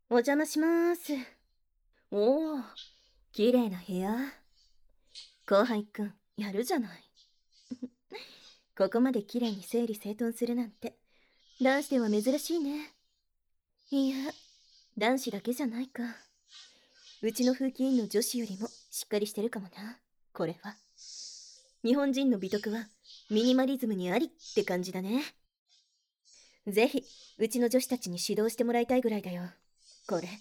お邪魔します。おお、綺麗な部屋。後輩くん、やるじゃない。ここまで綺麗に整理整頓するなんて、男子では珍しいね。いや、男子だけじゃないか。うちの風紀委員の女子よりもしっかりしてるかもな。これは。日本人の美徳はミニマリズムにありって感じだね。ぜひ、うちの女子たちに指導してもらいたいぐらいだよ。これ。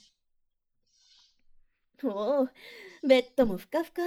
おお、ベッドもふかふか。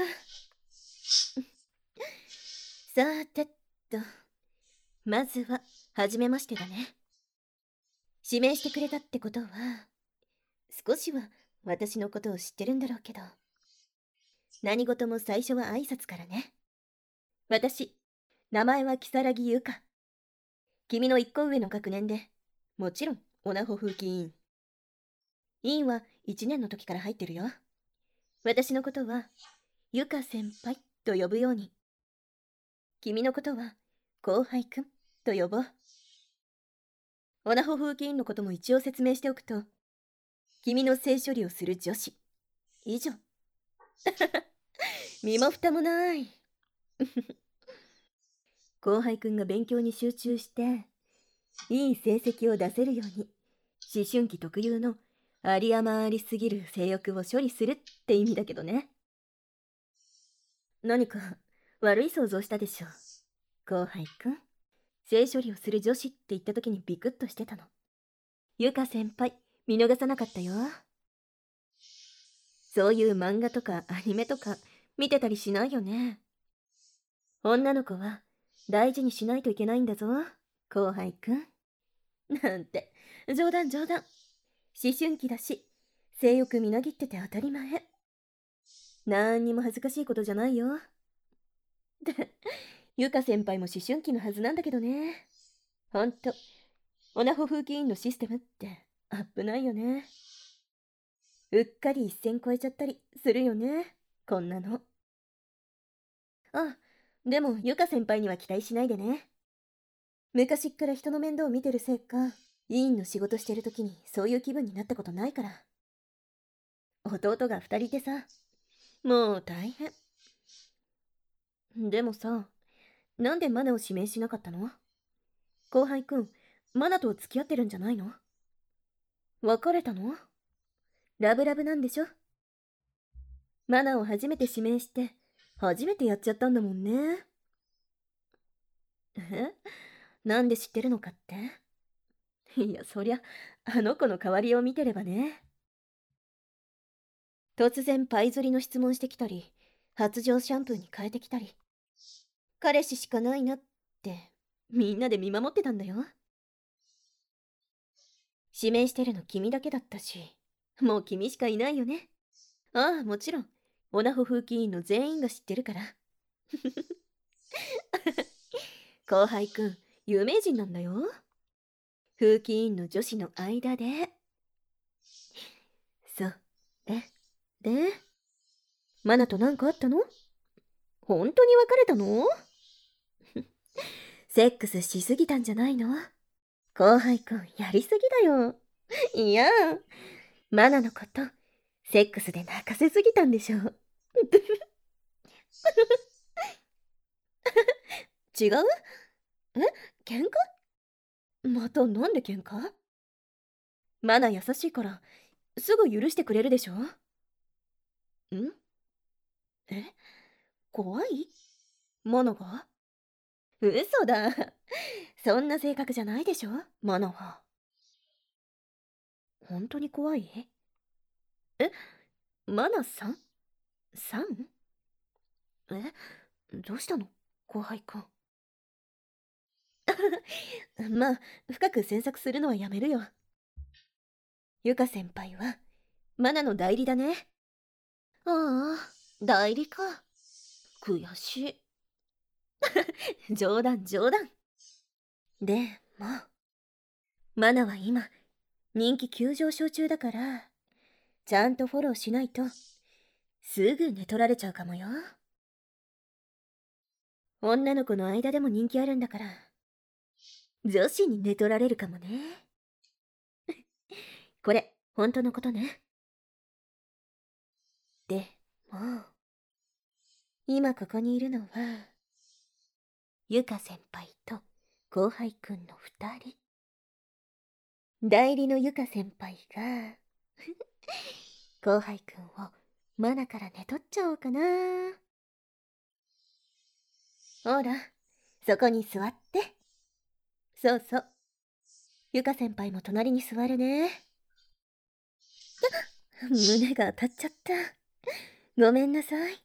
さてっと、まずは、はじめましてだね。指名してくれたってことは、少しは私のことを知ってるんだろうけど、何事も最初は挨拶からね。私、名前は如月優香。君の一個上の学年で、もちろん、オナホ風紀委員。委員は1年の時から入ってるよ。私のことは、優香先輩と呼ぶように。君のことは、後輩くんと呼ぼう。オナホ風紀委員のことも一応説明しておくと、君の性処理をする女子。以上。身も蓋もない。後輩くんが勉強に集中して、いい成績を出せるように、思春期特有のあり余りすぎる性欲を処理するって意味だけどね。何か悪い想像したでしょ。後輩くん。性処理をする女子って言った時にビクッとしてたの。ゆか先輩、見逃さなかったよ。そういう漫画とかアニメとか見てたりしないよね。女の子は大事にしないといけないんだぞ、後輩くん。なんて、冗談冗談。思春期だし、性欲みなぎってて当たり前。なんにも恥ずかしいことじゃないよ。で、ゆか先輩も思春期のはずなんだけどね。ほんと、オナホ風紀委員のシステムって危ないよね。うっかり一線越えちゃったりするよね、こんなの。あ、でもゆか先輩には期待しないでね。昔っから人の面倒を見てるせいか、委員の仕事してる時にそういう気分になったことないから。弟が2人いてさ、もう大変。でもさ、なんでマナを指名しなかったの？後輩くん、マナと付き合ってるんじゃないの？別れたの？ラブラブなんでしょ？マナを初めて指名して、初めてやっちゃったんだもんね。え？なんで知ってるのかって？いや、そりゃ、あの子の代わりを見てればね。突然パイ釣りの質問してきたり、発情シャンプーに変えてきたり。彼氏しかないなって、みんなで見守ってたんだよ。指名してるの君だけだったし、もう君しかいないよね。ああ、もちろん、オナホ風紀委員の全員が知ってるから。後輩くん、有名人なんだよ。風紀委員の女子の間で。そう。で、マナとなんかあったの？本当に別れたの？セックスしすぎたんじゃないの？後輩くん、やりすぎだよ。いや、マナのこと、セックスで泣かせすぎたんでしょ。違う？え？喧嘩？またなんで喧嘩？マナ優しいから、すぐ許してくれるでしょ？え？怖い？マナが？嘘だ。そんな性格じゃないでしょ、マナは。本当に怖い？え？マナさん？さん？え？どうしたの？後輩くん。まあ、深く詮索するのはやめるよ。ゆか先輩は、マナの代理だね。ああ、代理か。悔しい。冗談冗談。でも、マナは今、人気急上昇中だから、ちゃんとフォローしないと、すぐ寝取られちゃうかもよ。女の子の間でも人気あるんだから、女子に寝取られるかもね。これ、 本当のことね。でも、今ここにいるのは、ゆか先輩と後輩くんの2人。代理のゆか先輩が、後輩くんをマナから寝取っちゃおうかな。ほら、そこに座って。そうそう。ゆか先輩も隣に座るね。胸が当たっちゃった。ごめんなさい。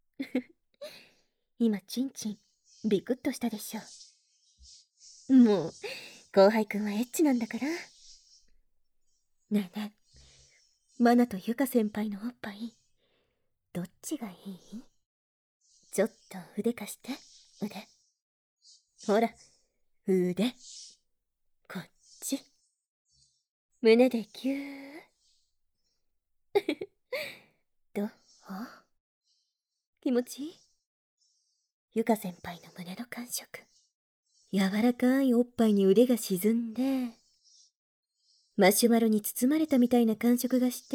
今、チンチン、ビクッとしたでしょ。もう、後輩くんはエッチなんだから。ねえねえ、マナとゆか先輩のおっぱい、どっちがいい？ちょっと腕貸して、腕。ほら、腕。こっち。胸でぎゅー。どう？気持ちいい？ゆか先輩の胸の感触。柔らかいおっぱいに腕が沈んで、マシュマロに包まれたみたいな感触がして、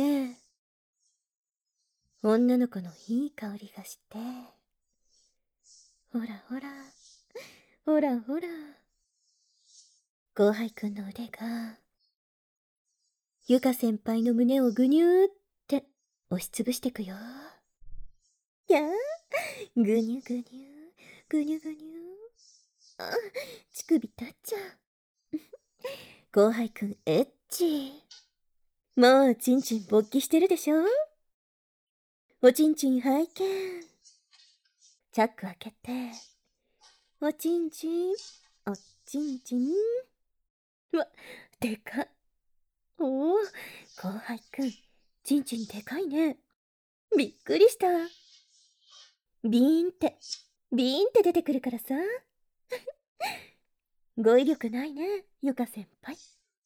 女の子のいい香りがして、ほらほら、ほらほら。後輩くんの腕が、ゆか先輩の胸をぐにゅーって押しつぶしてくよ。やー、ぐにゅぐにゅ、ぐにゅぐにゅ。あ、乳首立っちゃう。後輩くんエッチ。もうちんちん勃起してるでしょ。おちんちん拝見。チャック開けて。おちんちん、おちんちん。うわ、でかっ。おお、後輩くん、ちんちんでかいね。びっくりした。ビーンって、ビーンって出てくるからさ。語彙力ないね、ゆか先輩。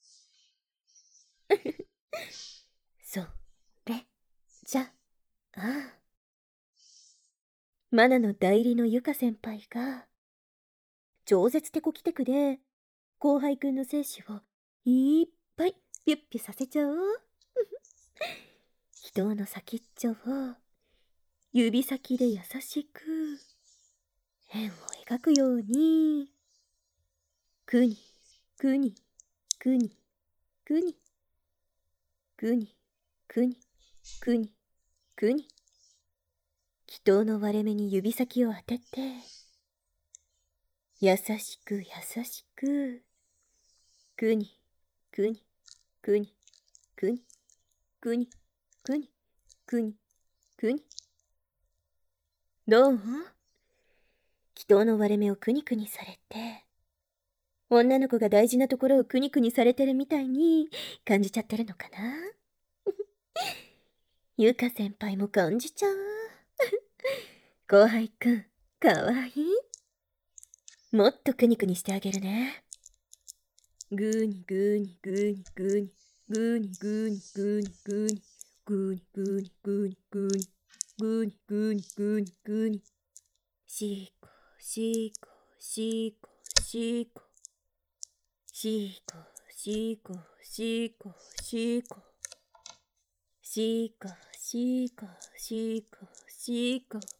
それじゃあ、マナの代理のゆか先輩が、超絶テコキテクで、後輩くんの精子をいっぱいピュッピュさせちゃおう。人の先っちょを指先で優しく円を描くように、くにくにくにくにくにくにくにくに、祈祷の割れ目に指先を当てて、優しく優しく、くにくにくにくにくにくにくにくに。どう？祈祷の割れ目をくにくにされて、女の子が大事なところをくにくにされてるみたいに感じちゃってるのかな。ゆか先輩も感じちゃう。後輩くん、かわいい。もっとくにくにしてあげるね。ぐーにぐーにぐーにぐーにぐーにぐーにぐーにぐーにぐーにぐーにぐーにぐーにぐーにぐーにぐーにぐーに、しーこしーこしーこしーこしーこしーこしーこしーこしーこしーこしーこしーこ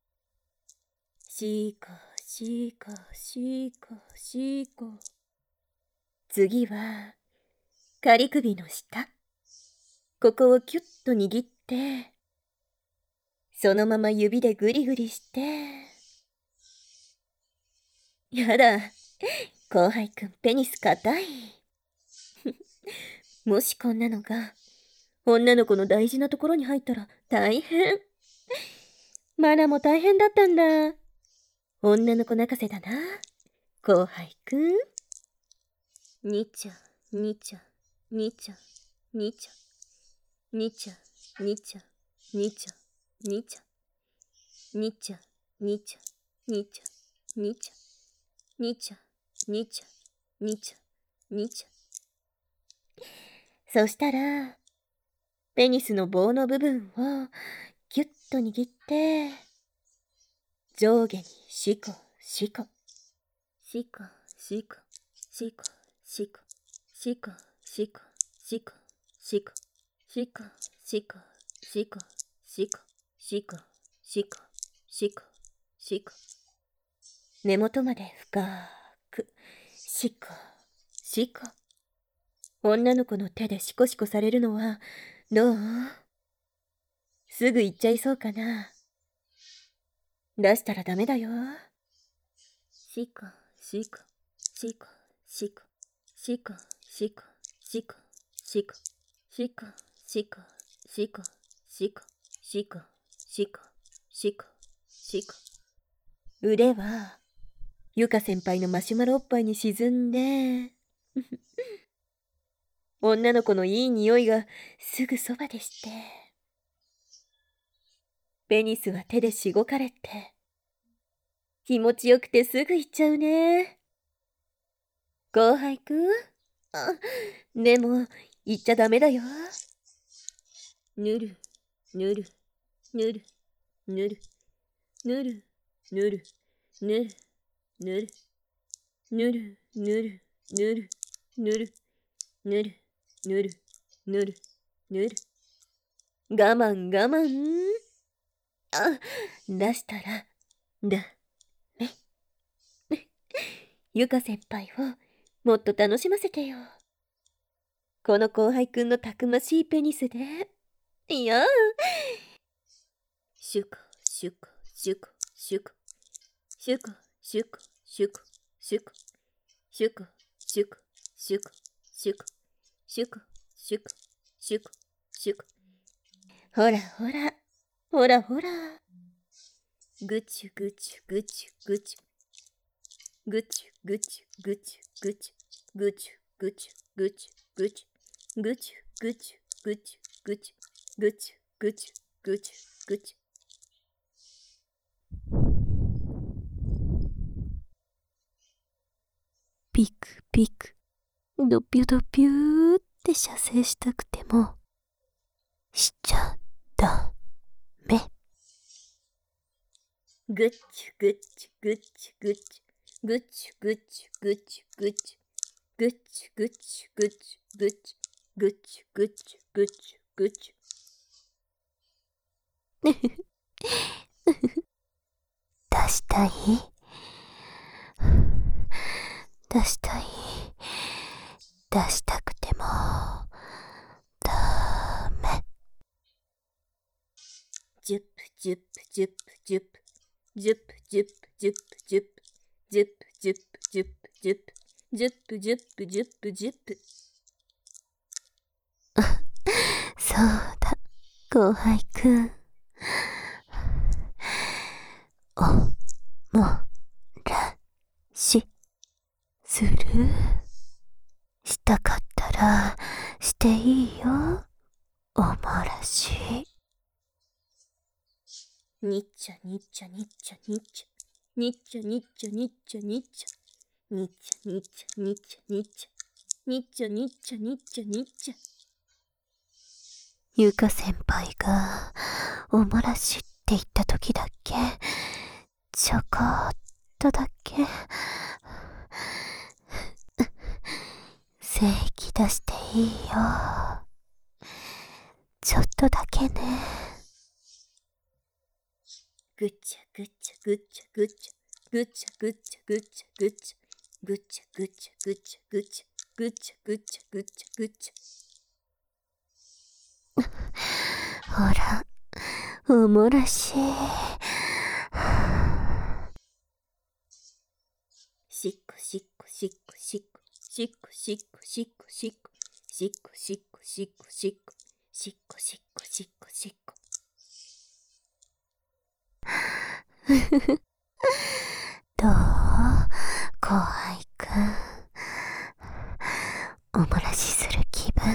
しーこしーこしーこしーこ。次は仮首の下、ここをキュッと握って、そのまま指でグリグリして、やだ、後輩くんペニス硬い。もしこんなのが女の子の大事なところに入ったら大変。マナも大変だったんだ。女の子泣かせだな、後輩くん。にちゃにちゃにちゃにちゃにちゃにちゃにちゃにちゃにちゃにちゃにちゃにちゃにちゃにちゃにちゃにちゃ。そしたらペニスの棒の部分をギュッと握って、上下にシコシコシコシコシコシコシコシコシコシコしこ、しこ、しこ、しこ、しこ、しこ、しこ、しこ。根元まで深く、しこ、しこ。女の子の手でシコシコされるのは、どう？すぐ行っちゃいそうかな。出したらダメだよ。しこ、しこ、しこ、しこ、しこ、しこ、しこ、しこ、しこ、しこ、しこ、しこ、しこ、しこ、しこ、しこ。腕は、ゆか先輩のマシュマロおっぱいに沈んで、女の子のいい匂いがすぐそばでして。ペニスは手でしごかれて、気持ちよくてすぐ行っちゃうね。後輩くん？でも、行っちゃダメだよ。ぬる、ぬる、ぬる、ぬる、ぬる、ぬる、ぬる、ぬる、ぬる、ぬる、ぬる、ぬる、ぬる、ぬる、ぬる、ぬる。我慢我慢。出したら、だ、ね。ゆか先輩をもっと楽しませてよ。この後輩くんのたくましいペニスで。いやシュコ、シュコ、シュコ、シュコ、シュコ、シュコ、シュコ、シュコ、シュコ、シュコ、シュコ、シュコ、シュコ、シュコ、シュコ、シュコ。ほらほら、ほらほら。ぐちゅぐちゅぐちゅぐちゅ。ぐちゅぐちゅぐちゅぐちゅ。ぐちゅぐちゅぐちゅぐちゅ。ぐちゅぐちゅぐちゅぐちゅ。ぐちゅぐちゅぐちゅぐちゅ。ピクピク、ドピュドピューって射精したくても、しちゃダメ。ぐっちゅぐっちゅぐっちゅぐっちゅ。ぐっちゅぐっちゅぐっちゅぐっちゅ。ぐっちゅぐっちゅぐっちゅぐっちゅ。ぐっちゅぐっちゅぐっちゅぐっちゅ。出したい？出したい？出したくてもダメ。ジュップジュップジュップジュップジュップジュップジュップジュップジュップジュップジュップジュップジュップジュップジュップジュップ。そうだ、後輩くん。おもらしする？したかったらしていいよ、おもらし。にっちゃにっちゃにっちゃにっちゃにっちゃにっちゃにっちゃにっちゃにっちゃにっちゃにっちゃにっちゃにっちゃにっちゃにっちゃにっちゃ。ゆか先輩がおもらしって言った時だけちょこっとだけ精液出していいよ。ちょっとだけね。ぐっちゃぐっちゃぐっちゃぐっちゃぐっちゃぐっちゃぐっちゃぐっちゃぐっちゃぐっちゃぐっちゃぐっちゃぐっちゃぐっちゃぐっちゃぐっちゃ。ほら、おもらし。しっこしっこしっこしっこしっこしっこしっこしっこしっこしっこしっこしっこしっこしっこしっこしっこ。どう？後輩くん。おもらしする気分？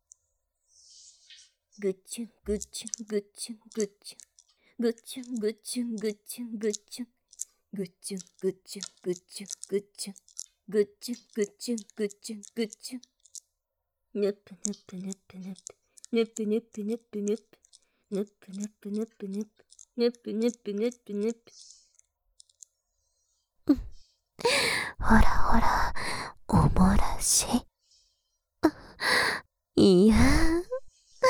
ぐっちゅんぐっちゅんぐっちゅんぐっちゅんぐっちゅんぐっちゅんぐっちゅんぐっちゅんぐっちゅんぐっちゅんぐっちゅんぐっちゅんぐっちゅんぐっちゅんぐっちゅんぐっちゅん。ぬぷぬぷぬぷぬぷぬぷぬぷぬぷぬぷぬぷぬぷぬぷぬぷぬぷぬぷぬぷぬぷ。ほらほら、おもらし。いや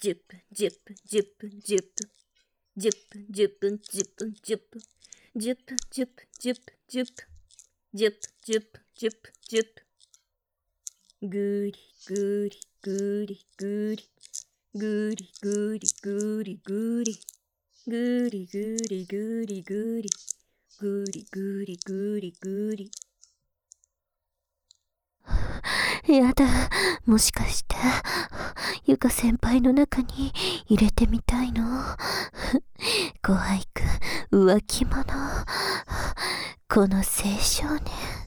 10分、10分、10分、10分。10分、10分、10分、10分。10分、10分、10分、10分。10分、10分、10分、10分。ぐりぐりぐりぐり。ぐりぐりぐりぐり。ぐりぐりぐりぐり。ぐりぐりぐりぐり。 やだ、もしかして、ゆか先輩の中に入れてみたいの？後輩くん、浮気者。この青少年。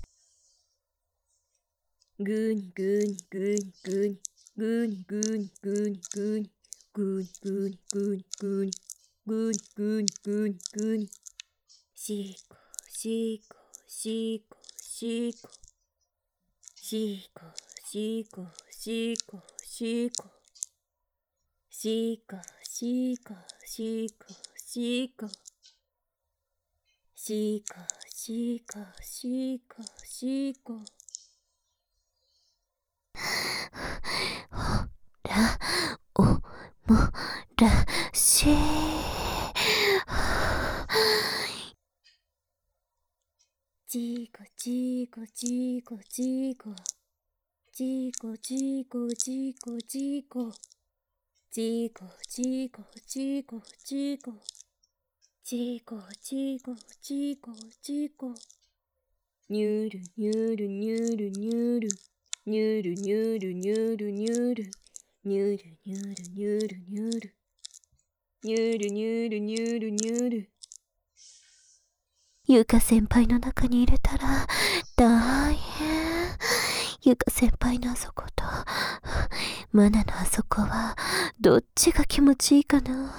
ぐにぐにぐにぐに。ぐにぐにぐにぐに。ぐにぐにぐにぐに。ぐにぐにぐにぐに。しこしこしこしこ。しこしこしこしこ。しこしこしこしこ。しこしこしこしこ。 ほら、おもらしい。 ちこちこちこちこ。ちこちこちこちこ。ちこちこちこちこ。ちこちこちこちこ。にゅるにゅるにゅるにゅる。にゅるにゅるにゅるにゅる。にゅるにゅるにゅるにゅる。にゅるにゅるにゅるにゅる。 ゆか先輩の中に入れたら大変。ゆか先輩のあそこと、マナのあそこは、どっちが気持ちいいかな。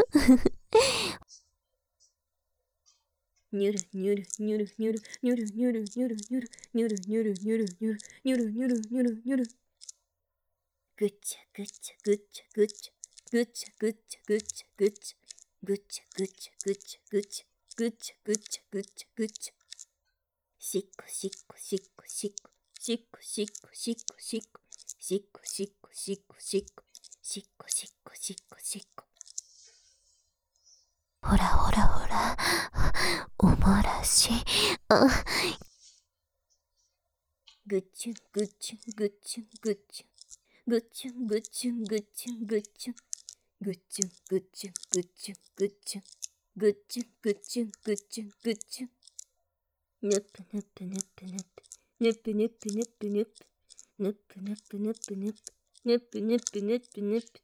にゅるにゅるにゅるにゅるにゅるにゅるにゅるにゅるにゅるにゅるにゅるにゅるにゅるにゅるにゅるにゅる。ぐっちゃぐちゃぐちゃぐちゃ。ぐちゃぐちゃぐちゃぐちゃ。ぐちゃぐちゃぐちゃぐちゃ。ぐちゃぐちゃぐちゃぐちゃ。しっこしっこしっこしっこ。しっこしっこしっこしっこ。しっこしっこしっこしっこ。しっこしっこしっこしっこ。 ほらほらほら、おもらし。 ぐっちゅんぐっちゅんぐっちゅんぐっちゅん。ぐっちゅんぐっちゅんぐっちゅんぐっちゅん。ぐっちゅんぐっちゅんぐっちゅんぐっちゅん。ぐっちゅんぐっちゅんぐっちゅんぐっちゅん。ぬぷぬぷぬぷぬぷ。ぬぷぬぷぬぷぬぷ。ぬぷぬぷぬぷぬぷ。ぬぷぬぷぬぷぬぷ。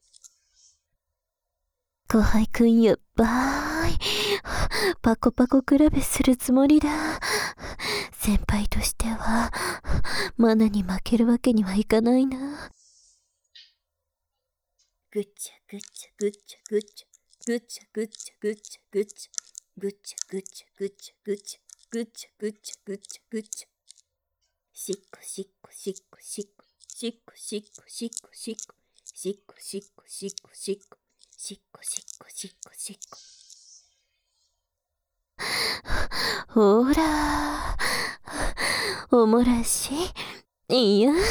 後輩くんやっばーい。パコパコ比べするつもりだ。先輩としては、マナに負けるわけにはいかないな。 ぐちゃぐちゃぐちゃぐちゃ。ぐちゃぐちゃぐちゃぐちゃ。ぐちゃぐちゃぐちゃぐちゃ。ぐちゃぐちゃぐちゃぐちゃ。しっこしっこしっこしっこ。しっこしっこしっこしっこ。しっこしっこしっこしっこ。しっこしっこしっこしっこ。 ほら、おもらしいや。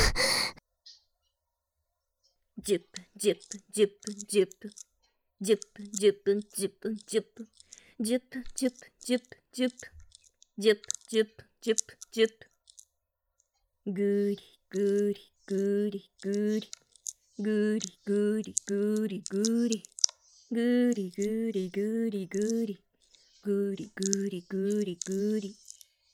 10分10分10分10分。10分10分10分10分。10分10分10分10分。10分10分10分10分。ぐりぐりぐりぐり。ぐりぐりぐりぐり。ぐりぐりぐりぐり。ぐりぐりぐりぐり。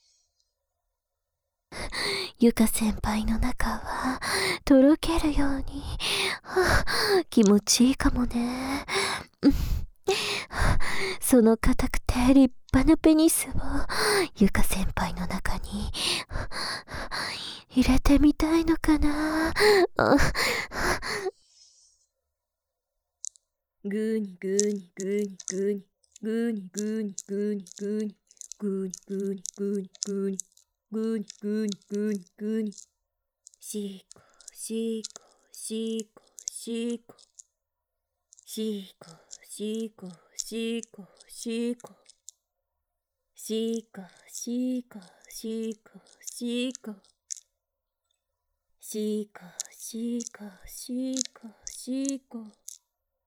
ゆか先輩の中はとろけるように、気持ちいいかもね。その硬くて立派なペニスをゆか先輩の中に入れてみたいのかな。 ぐにぐにぐにぐに。ぐにぐにぐにぐに。ぐにぐにぐにぐに。ぐにぐにぐにぐに。しこしこしこしこ。しこしこしこしこ。しこしこしこしこ。しこしこしこしこ。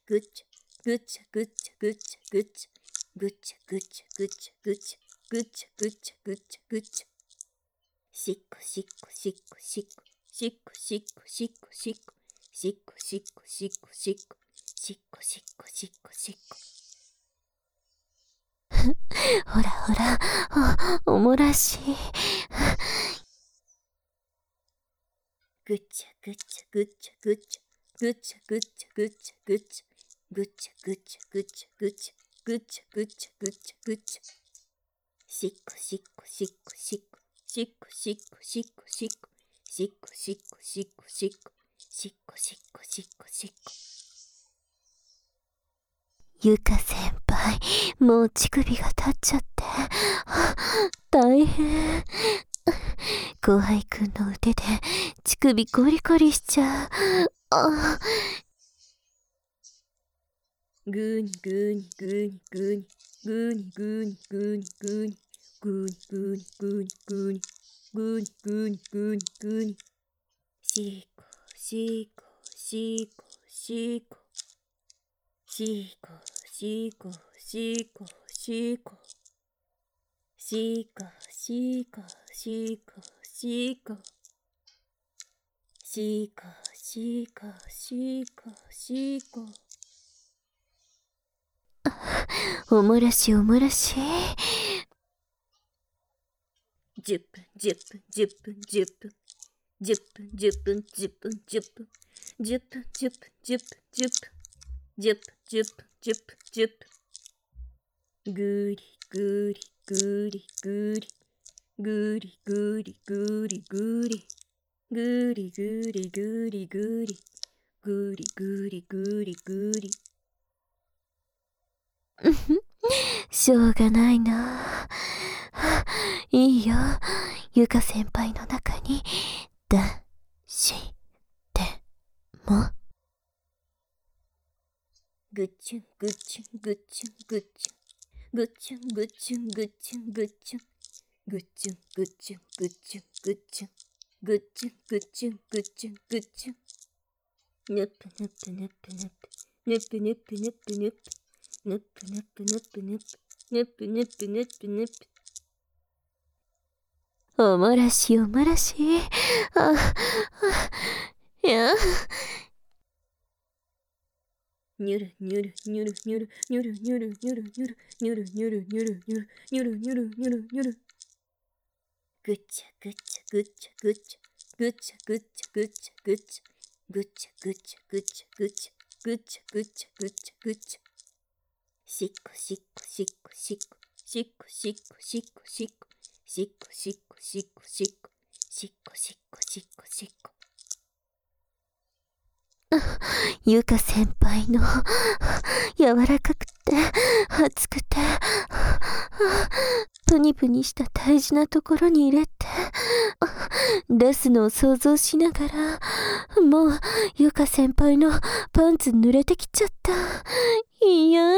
ぐっちゃぐっちゃぐっちゃぐっちゃぐっちゃぐっちゃぐっちゃぐっちゃぐっちゃぐっちゃぐっちゃぐっちゃぐっちゃしっこしっこしっこしっこしっこしっこしっこしっこしっこしっこしっこしっこしっこしっこしっこしっこほらほら、おもらしい。 ぐっちゃぐっちゃぐっちゃぐっちゃぐっちゃぐっちゃぐっちゃぐっちゃぐっちゃぐっちゃぐっちゃぐっちゃぐっちゃぐっちゃぐっちゃぐっちゃしっこしっこしっこしっこしっこしっこしっこしっこしっこしっこしっこしっこしっこしっこしっこしっこゆか先輩、もう乳首が立っちゃって、大変。後輩くんの腕で乳首ゴリゴリしちゃう。 グーニグーニグーニグーニグーニグーニグーニグーニグーニグーニグーニグーニグーニグーニグーニグーニしーこしーこしーこしーこしーこしーこしーこしーこしーこしーこしーこしーこしーこしーこしーこしーこおもらしおもらし。 10分10分10分10分10分10分10分10分10分10分10分10分10分10分10分10分ぐりぐりぐりぐりぐりぐりぐりぐりぐりぐりぐりぐりぐりぐりぐりぐりしょうがないな。いいよ、ゆか先輩の中に出しても。 ぐっちゅんぐっちゅんぐっちゅんぐっちゅんぐっちゅんぐっちゅんぐっちゅんぐっちゅんぐっちゅんぐっちゅんぐっちゅんぐっちゅんぐっちゅんぐっちゅんぐっちゅんぐっちゅんぬっぷぬっぷぬっぷぬっぷぬっぷぬっぷぬっぷぬっぷぬっぷぬっぷぬっぷぬっぷぬっぷぬっぷぬっぷぬっぷおもらしおもらし。いや。 にゅるにゅるにゅるにゅるにゅるにゅるにゅるにゅるにゅるにゅるにゅるにゅるにゅるにゅるにゅるにゅるぐっちゃぐっちゃぐっちゃぐっちゃぐっちゃぐっちゃぐっちゃぐっちゃぐっちゃぐっちゃぐっちゃぐっちゃぐっちゃぐっちゃぐっちゃぐっちゃしっこしっこしっこしっこしっこしっこしっこしっこしっこしっこしっこしっこしっこしっこしっこしっこゆか先輩の柔らかくて熱くてプニプニした大事なところに入れて出すのを想像しながら、もうゆか先輩のパンツ濡れてきちゃった。いやー。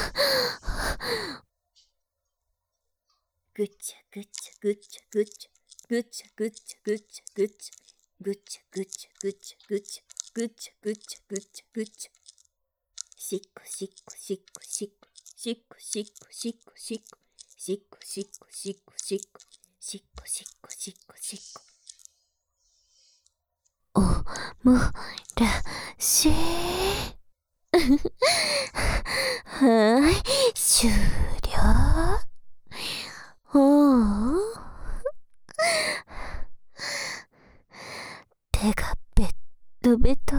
ぐっちゃぐっちゃぐっちゃぐっちゃぐっちゃぐっちゃぐっちゃぐっちゃぐっちゃぐっちゃぐっちゃぐっちゃぐっちゃぐっちゃぐっちゃぐっちゃしっこしっこしっこしっこしっこしっこしっこしっこしっこしっこしっこしっこしっこしっこしっこしっこおもらし。 はーい、終了。おお。手がベッドベト。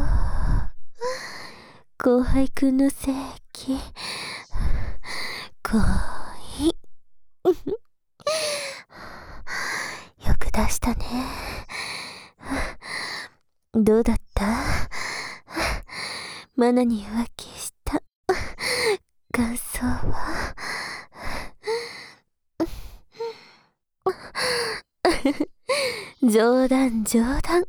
後輩くんの性器、かわいい。よく出したね。どうだった？マナに浮気した感想は？冗談冗談。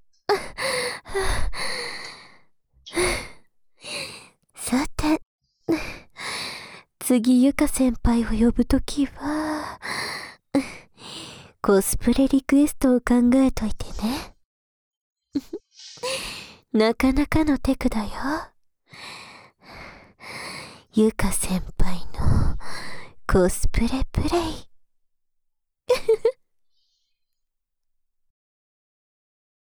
さて、次ゆか先輩を呼ぶときはコスプレリクエストを考えといてね。なかなかのテクだよ。ゆか先輩のコスプレプレイ。